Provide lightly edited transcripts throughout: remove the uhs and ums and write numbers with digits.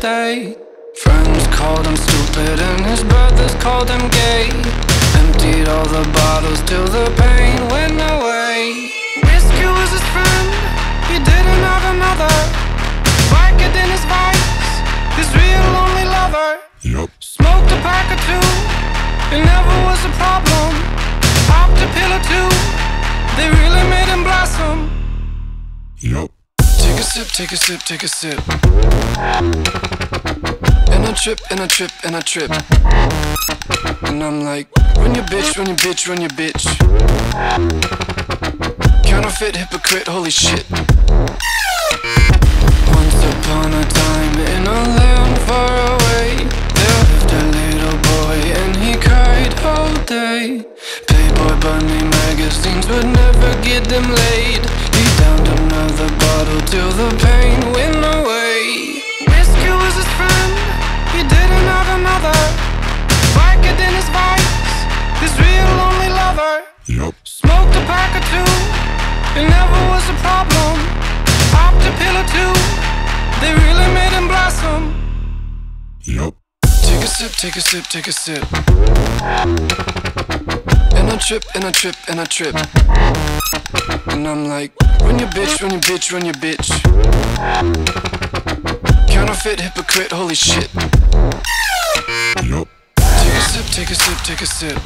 day. Friends called him stupid and his brothers called him gay. Emptied all the bottles till the pain went away. Whiskey was his friend, he didn't have another. Vodka in his vice, his real lonely lover. Yup. Smoked a pack or two, it never was a problem. Popped a pill or two, they really made him blossom. Yup. Take a sip, take a sip, take a sip. And I trip, and I trip, and I trip. And I'm like, run your bitch, run your bitch, run your bitch. Counterfeit, hypocrite, holy shit. Once upon a time in a land far away, there lived a little boy and he cried all day. Playboy bunny magazines would never get them laid. He downed another bottle till the pain went away. Whiskey was his friend, he didn't have another. Vodka in his vice, his real lonely lover. Yup. Smoked a pack or two, it never was a problem. Popped a pill or two, they really made him blossom. Yup. Take a sip, take a sip, take a sip. And I trip, and I trip, and I trip. And I'm like, run your bitch, run your bitch, run your bitch. Counterfeit, hypocrite, holy shit. Yup. Take a sip, take a sip, take a sip.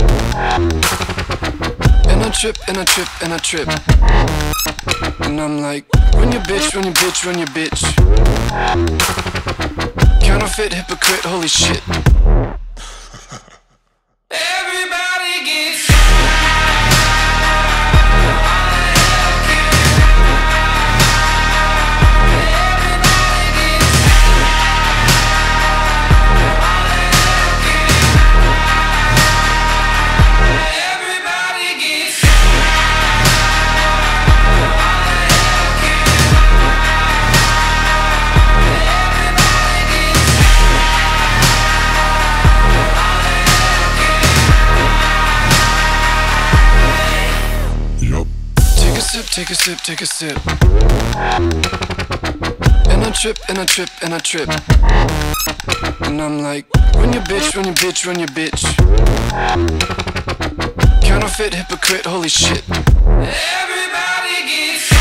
And I trip, and I trip, and I trip. And I'm like, run your bitch, run your bitch, run your bitch. Counterfeit, hypocrite, holy shit. Everybody gets take a sip, take a sip. And I trip, and I trip, and I trip. And I'm like, run your bitch, run your bitch, run your bitch. Counterfeit, hypocrite, holy shit. Everybody gets